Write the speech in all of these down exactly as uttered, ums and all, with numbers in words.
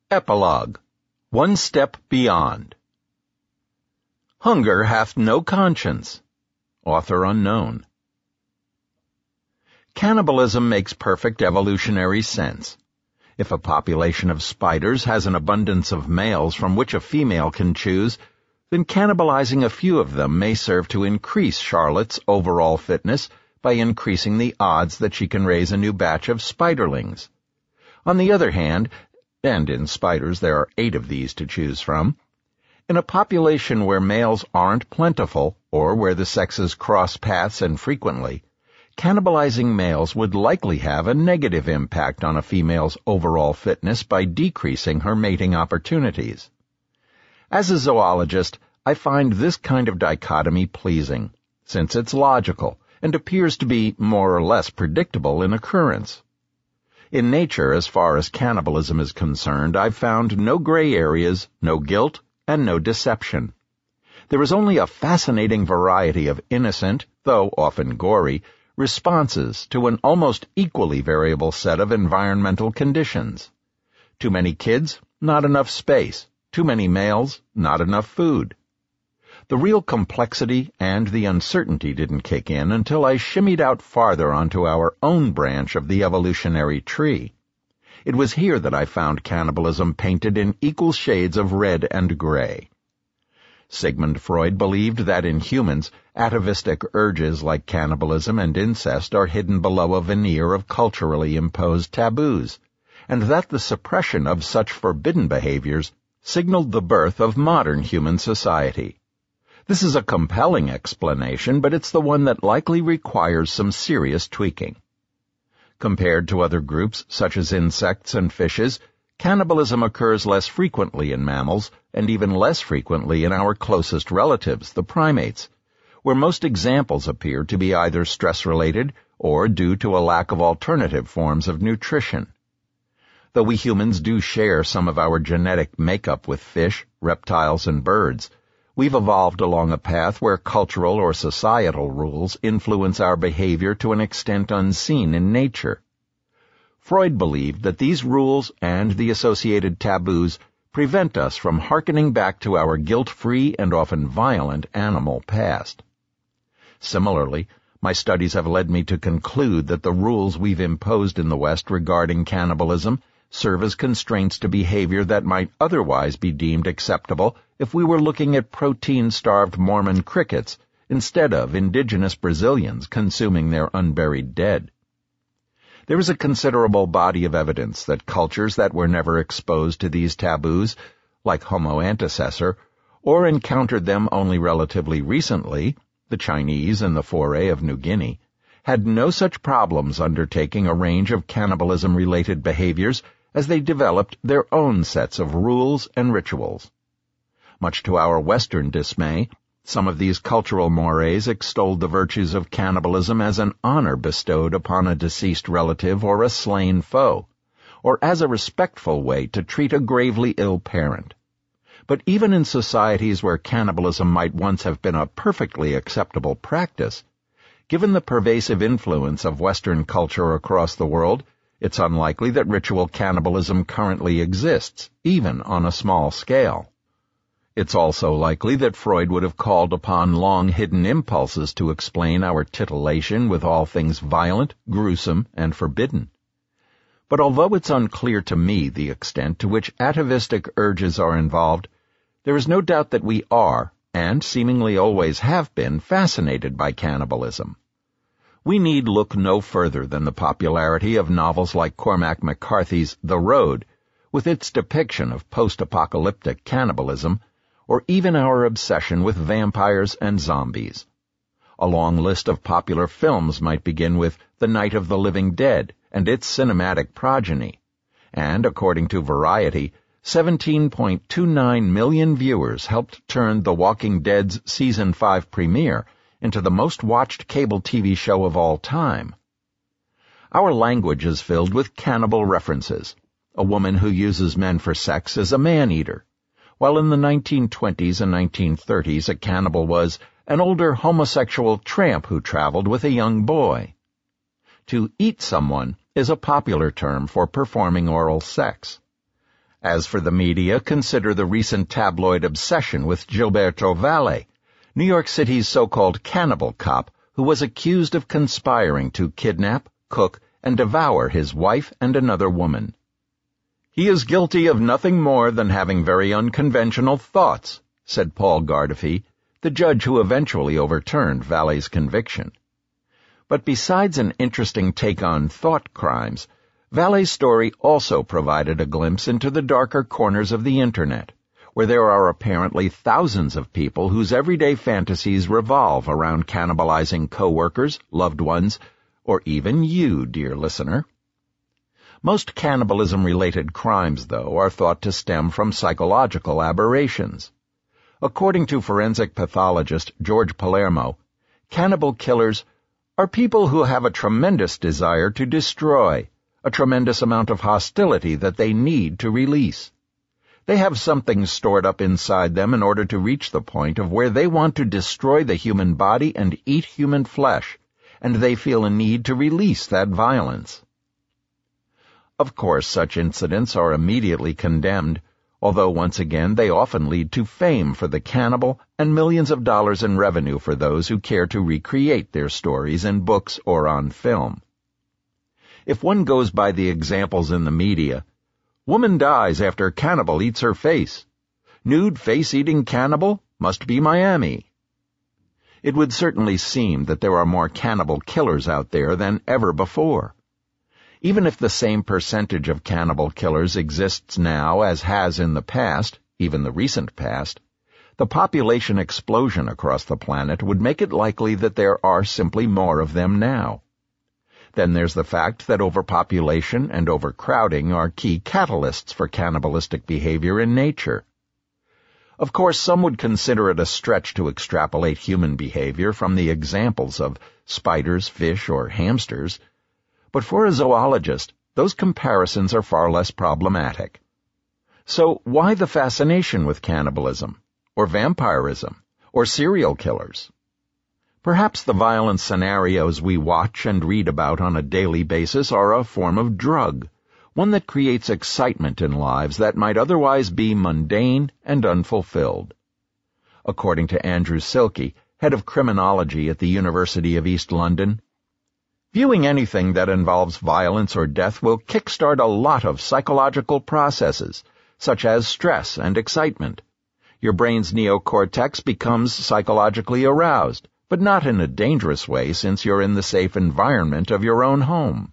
Epilogue. One Step Beyond. Hunger hath no conscience. Author unknown. Cannibalism makes perfect evolutionary sense. If a population of spiders has an abundance of males from which a female can choose, then cannibalizing a few of them may serve to increase Charlotte's overall fitness by increasing the odds that she can raise a new batch of spiderlings. On the other hand, and in spiders there are eight of these to choose from, in a population where males aren't plentiful or where the sexes cross paths infrequently, cannibalizing males would likely have a negative impact on a female's overall fitness by decreasing her mating opportunities. As a zoologist, I find this kind of dichotomy pleasing, since it's logical and appears to be more or less predictable in occurrence. In nature, as far as cannibalism is concerned, I've found no gray areas, no guilt, and no deception. There is only a fascinating variety of innocent, though often gory, responses to an almost equally variable set of environmental conditions. Too many kids, not enough space. Too many males, not enough food. The real complexity and the uncertainty didn't kick in until I shimmied out farther onto our own branch of the evolutionary tree. It was here that I found cannibalism painted in equal shades of red and gray. Sigmund Freud believed that in humans, atavistic urges like cannibalism and incest are hidden below a veneer of culturally imposed taboos, and that the suppression of such forbidden behaviors signaled the birth of modern human society. This is a compelling explanation, but it's the one that likely requires some serious tweaking. Compared to other groups, such as insects and fishes, cannibalism occurs less frequently in mammals, and even less frequently in our closest relatives, the primates, where most examples appear to be either stress-related or due to a lack of alternative forms of nutrition. Though we humans do share some of our genetic makeup with fish, reptiles, and birds, we've evolved along a path where cultural or societal rules influence our behavior to an extent unseen in nature. Freud believed that these rules and the associated taboos prevent us from hearkening back to our guilt-free and often violent animal past. Similarly, my studies have led me to conclude that the rules we've imposed in the West regarding cannibalism serve as constraints to behavior that might otherwise be deemed acceptable if we were looking at protein-starved Mormon crickets instead of indigenous Brazilians consuming their unburied dead. There is a considerable body of evidence that cultures that were never exposed to these taboos, like Homo antecessor, or encountered them only relatively recently, the Chinese and the foray of New Guinea, had no such problems undertaking a range of cannibalism-related behaviors as they developed their own sets of rules and rituals. Much to our Western dismay, some of these cultural mores extolled the virtues of cannibalism as an honor bestowed upon a deceased relative or a slain foe, or as a respectful way to treat a gravely ill parent. But even in societies where cannibalism might once have been a perfectly acceptable practice, given the pervasive influence of Western culture across the world, it's unlikely that ritual cannibalism currently exists, even on a small scale. It's also likely that Freud would have called upon long-hidden impulses to explain our titillation with all things violent, gruesome, and forbidden. But although it's unclear to me the extent to which atavistic urges are involved, there is no doubt that we are, and seemingly always have been, fascinated by cannibalism. We need look no further than the popularity of novels like Cormac McCarthy's The Road, with its depiction of post-apocalyptic cannibalism, or even our obsession with vampires and zombies. A long list of popular films might begin with The Night of the Living Dead and its cinematic progeny, and, according to Variety, seventeen point two nine million viewers helped turn The Walking Dead's Season five premiere into the most-watched cable T V show of all time. Our language is filled with cannibal references. A woman who uses men for sex is a man-eater, while in the nineteen twenties and nineteen thirties a cannibal was an older homosexual tramp who traveled with a young boy. To eat someone is a popular term for performing oral sex. As for the media, consider the recent tabloid obsession with Gilberto Valle, New York City's so-called cannibal cop who was accused of conspiring to kidnap, cook, and devour his wife and another woman. "He is guilty of nothing more than having very unconventional thoughts," said Paul Gardefee, the judge who eventually overturned Valle's conviction. But besides an interesting take on thought crimes, Valle's story also provided a glimpse into the darker corners of the Internet, where there are apparently thousands of people whose everyday fantasies revolve around cannibalizing coworkers, loved ones, or even you, dear listener. Most cannibalism-related crimes, though, are thought to stem from psychological aberrations. According to forensic pathologist George Palermo, cannibal killers are people who have a tremendous desire to destroy, a tremendous amount of hostility that they need to release. They have something stored up inside them in order to reach the point of where they want to destroy the human body and eat human flesh, and they feel a need to release that violence. Of course, such incidents are immediately condemned, although once again they often lead to fame for the cannibal and millions of dollars in revenue for those who care to recreate their stories in books or on film. If one goes by the examples in the media, woman dies after cannibal eats her face. Nude face-eating cannibal must be Miami. It would certainly seem that there are more cannibal killers out there than ever before. Even if the same percentage of cannibal killers exists now as has in the past, even the recent past, the population explosion across the planet would make it likely that there are simply more of them now. Then there's the fact that overpopulation and overcrowding are key catalysts for cannibalistic behavior in nature. Of course, some would consider it a stretch to extrapolate human behavior from the examples of spiders, fish, or hamsters, but for a zoologist, those comparisons are far less problematic. So why the fascination with cannibalism, or vampirism, or serial killers? Perhaps the violent scenarios we watch and read about on a daily basis are a form of drug, one that creates excitement in lives that might otherwise be mundane and unfulfilled. According to Andrew Silke, head of criminology at the University of East London, viewing anything that involves violence or death will kickstart a lot of psychological processes, such as stress and excitement. Your brain's neocortex becomes psychologically aroused, but not in a dangerous way since you're in the safe environment of your own home.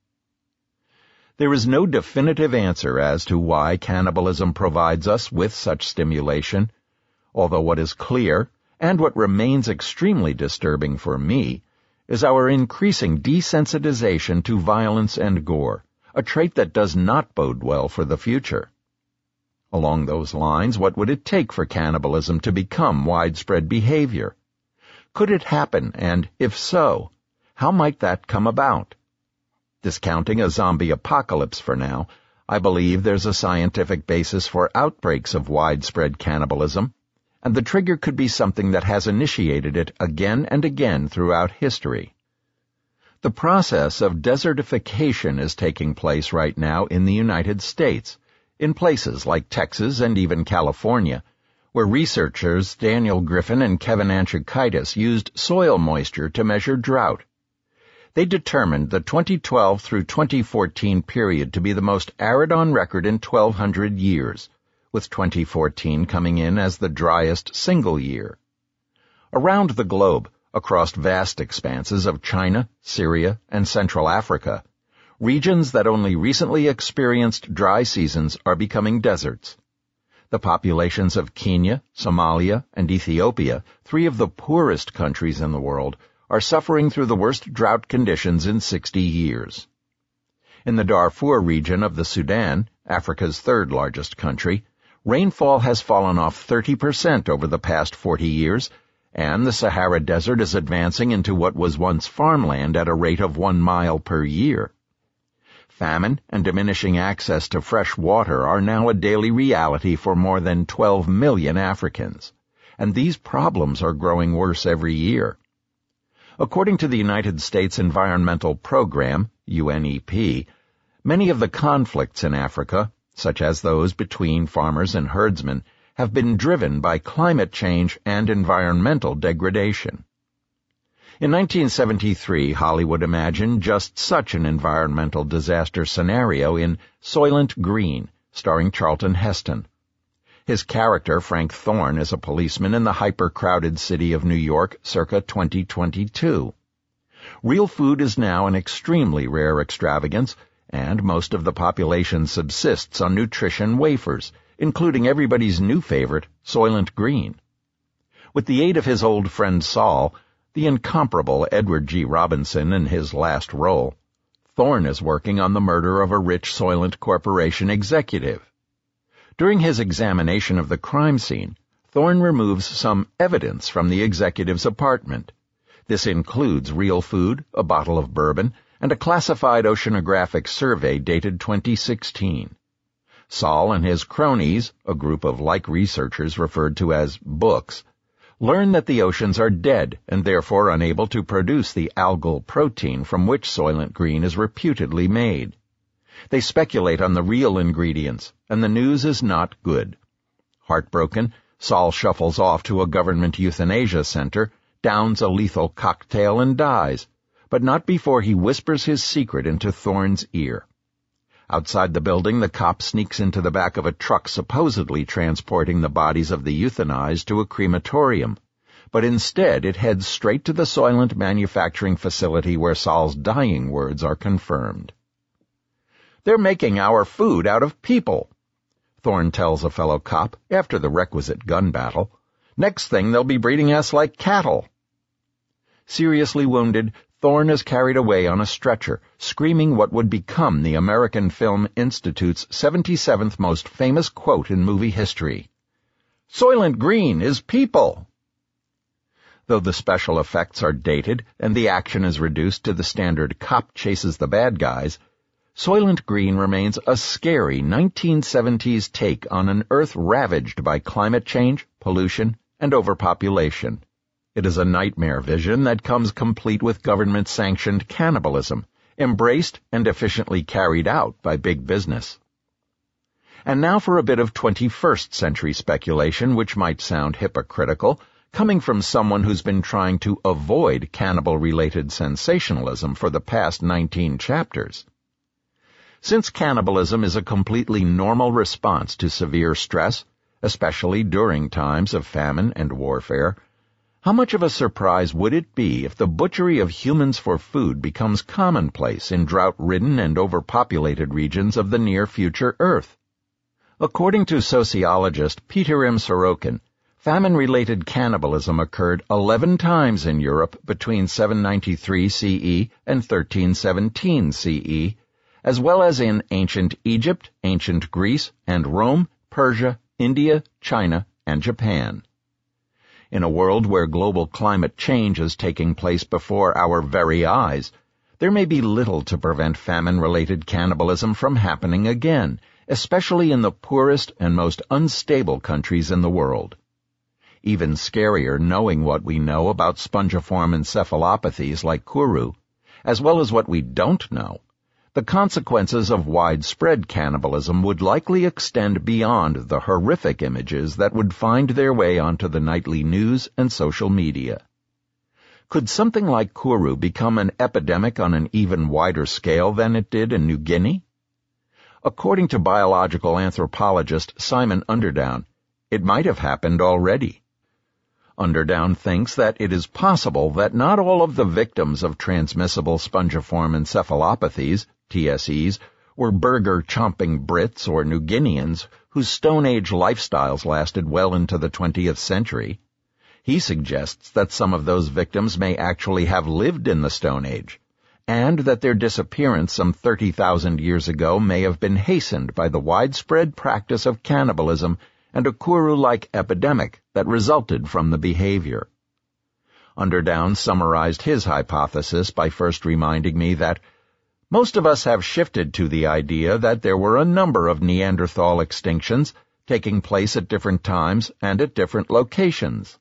There is no definitive answer as to why cannibalism provides us with such stimulation, although what is clear, and what remains extremely disturbing for me, is our increasing desensitization to violence and gore, a trait that does not bode well for the future. Along those lines, what would it take for cannibalism to become widespread behavior? Could it happen, and if so, how might that come about? Discounting a zombie apocalypse for now, I believe there's a scientific basis for outbreaks of widespread cannibalism, and the trigger could be something that has initiated it again and again throughout history. The process of desertification is taking place right now in the United States, in places like Texas and even California, where researchers Daniel Griffin and Kevin Antrakaitis used soil moisture to measure drought. They determined the twenty twelve through twenty fourteen period to be the most arid on record in twelve hundred years, with twenty fourteen coming in as the driest single year. Around the globe, across vast expanses of China, Syria, and Central Africa, regions that only recently experienced dry seasons are becoming deserts. The populations of Kenya, Somalia, and Ethiopia, three of the poorest countries in the world, are suffering through the worst drought conditions in sixty years. In the Darfur region of the Sudan, Africa's third largest country, rainfall has fallen off thirty percent over the past forty years, and the Sahara Desert is advancing into what was once farmland at a rate of one mile per year. Famine and diminishing access to fresh water are now a daily reality for more than twelve million Africans, and these problems are growing worse every year. According to the United States Environmental Program, U N E P, many of the conflicts in Africa, such as those between farmers and herdsmen, have been driven by climate change and environmental degradation. In nineteen seventy-three, Hollywood imagined just such an environmental disaster scenario in Soylent Green, starring Charlton Heston. His character, Frank Thorne, is a policeman in the hyper-crowded city of New York circa twenty twenty-two. Real food is now an extremely rare extravagance, and most of the population subsists on nutrition wafers, including everybody's new favorite, Soylent Green. With the aid of his old friend Saul, the incomparable Edward G. Robinson in his last role, Thorne is working on the murder of a rich Soylent Corporation executive. During his examination of the crime scene, Thorne removes some evidence from the executive's apartment. This includes real food, a bottle of bourbon, and a classified oceanographic survey dated twenty sixteen. Saul and his cronies, a group of like researchers referred to as books, learn that the oceans are dead and therefore unable to produce the algal protein from which Soylent Green is reputedly made. They speculate on the real ingredients, and the news is not good. Heartbroken, Saul shuffles off to a government euthanasia center, downs a lethal cocktail, and dies, but not before he whispers his secret into Thorne's ear. Outside the building, the cop sneaks into the back of a truck supposedly transporting the bodies of the euthanized to a crematorium, but instead it heads straight to the Soylent manufacturing facility where Saul's dying words are confirmed. "They're making our food out of people," Thorne tells a fellow cop after the requisite gun battle. "Next thing they'll be breeding us like cattle." Seriously wounded, Thorne is carried away on a stretcher, screaming what would become the American Film Institute's seventy-seventh most famous quote in movie history. "Soylent Green is people!" Though the special effects are dated and the action is reduced to the standard cop chases the bad guys, Soylent Green remains a scary nineteen seventies take on an Earth ravaged by climate change, pollution, and overpopulation. It is a nightmare vision that comes complete with government-sanctioned cannibalism, embraced and efficiently carried out by big business. And now for a bit of twenty-first century speculation which might sound hypocritical, coming from someone who's been trying to avoid cannibal-related sensationalism for the past nineteen chapters. Since cannibalism is a completely normal response to severe stress, especially during times of famine and warfare, how much of a surprise would it be if the butchery of humans for food becomes commonplace in drought-ridden and overpopulated regions of the near-future Earth? According to sociologist Peter M. Sorokin, famine-related cannibalism occurred eleven times in Europe between seven ninety-three C E and thirteen seventeen C E, as well as in ancient Egypt, ancient Greece, and Rome, Persia, India, China, and Japan. In a world where global climate change is taking place before our very eyes, there may be little to prevent famine-related cannibalism from happening again, especially in the poorest and most unstable countries in the world. Even scarier, knowing what we know about spongiform encephalopathies like Kuru, as well as what we don't know, the consequences of widespread cannibalism would likely extend beyond the horrific images that would find their way onto the nightly news and social media. Could something like Kuru become an epidemic on an even wider scale than it did in New Guinea? According to biological anthropologist Simon Underdown, it might have happened already. Underdown thinks that it is possible that not all of the victims of transmissible spongiform encephalopathies, T S Es, were burger-chomping Brits or New Guineans whose Stone Age lifestyles lasted well into the twentieth century. He suggests that some of those victims may actually have lived in the Stone Age, and that their disappearance some thirty thousand years ago may have been hastened by the widespread practice of cannibalism and a Kuru-like epidemic that resulted from the behavior. Underdown summarized his hypothesis by first reminding me that most of us have shifted to the idea that there were a number of Neanderthal extinctions taking place at different times and at different locations.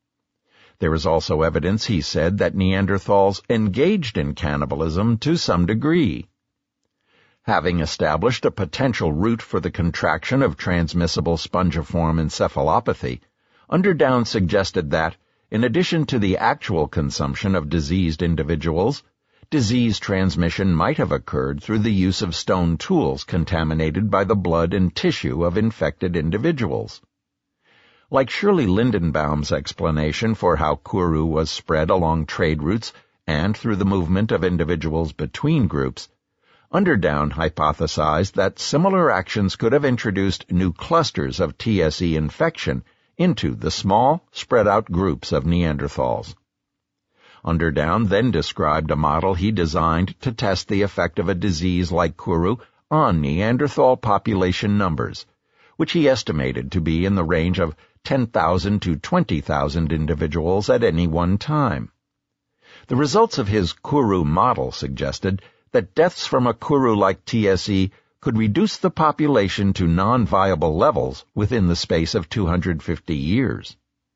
There is also evidence, he said, that Neanderthals engaged in cannibalism to some degree. Having established a potential route for the contraction of transmissible spongiform encephalopathy, Underdown suggested that, in addition to the actual consumption of diseased individuals, disease transmission might have occurred through the use of stone tools contaminated by the blood and tissue of infected individuals. Like Shirley Lindenbaum's explanation for how Kuru was spread along trade routes and through the movement of individuals between groups, Underdown hypothesized that similar actions could have introduced new clusters of T S E infection into the small, spread-out groups of Neanderthals. Underdown then described a model he designed to test the effect of a disease like Kuru on Neanderthal population numbers, which he estimated to be in the range of ten thousand to twenty thousand individuals at any one time. The results of his Kuru model suggested that deaths from a Kuru-like T S E could reduce the population to non-viable levels within the space of two hundred fifty years.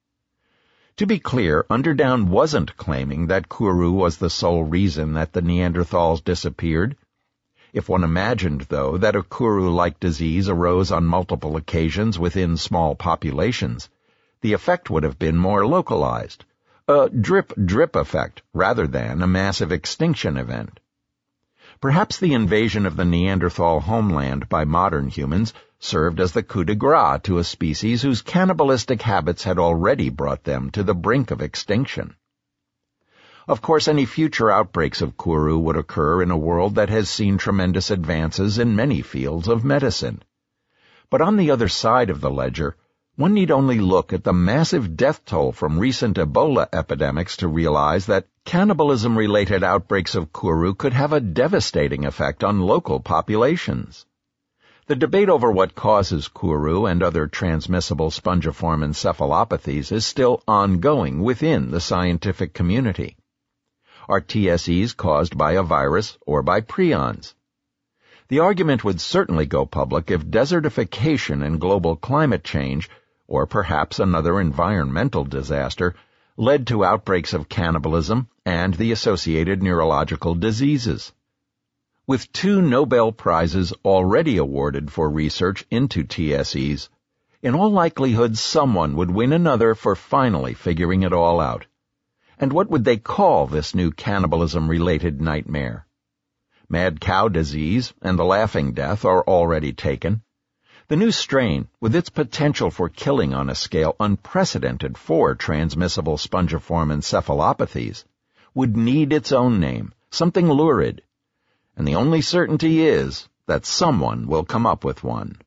To be clear, Underdown wasn't claiming that Kuru was the sole reason that the Neanderthals disappeared. If one imagined, though, that a Kuru-like disease arose on multiple occasions within small populations, the effect would have been more localized, a drip-drip effect rather than a massive extinction event. Perhaps the invasion of the Neanderthal homeland by modern humans served as the coup de grace to a species whose cannibalistic habits had already brought them to the brink of extinction. Of course, any future outbreaks of Kuru would occur in a world that has seen tremendous advances in many fields of medicine. But on the other side of the ledger, one need only look at the massive death toll from recent Ebola epidemics to realize that cannibalism-related outbreaks of Kuru could have a devastating effect on local populations. The debate over what causes Kuru and other transmissible spongiform encephalopathies is still ongoing within the scientific community. Are T S Es caused by a virus or by prions? The argument would certainly go public if desertification and global climate change, or perhaps another environmental disaster, led to outbreaks of cannibalism and the associated neurological diseases. With two Nobel Prizes already awarded for research into T S Es, in all likelihood someone would win another for finally figuring it all out. And what would they call this new cannibalism-related nightmare? Mad cow disease and the laughing death are already taken. The new strain, with its potential for killing on a scale unprecedented for transmissible spongiform encephalopathies, would need its own name, something lurid. And the only certainty is that someone will come up with one.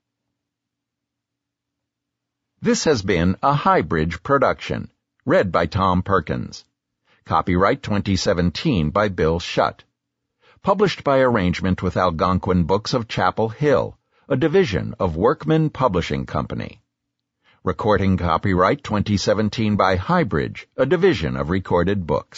This has been a Highbridge production, read by Tom Perkins. Copyright twenty seventeen by Bill Schutt. Published by arrangement with Algonquin Books of Chapel Hill, a division of Workman Publishing Company. Recording copyright twenty seventeen by Highbridge, a division of Recorded Books.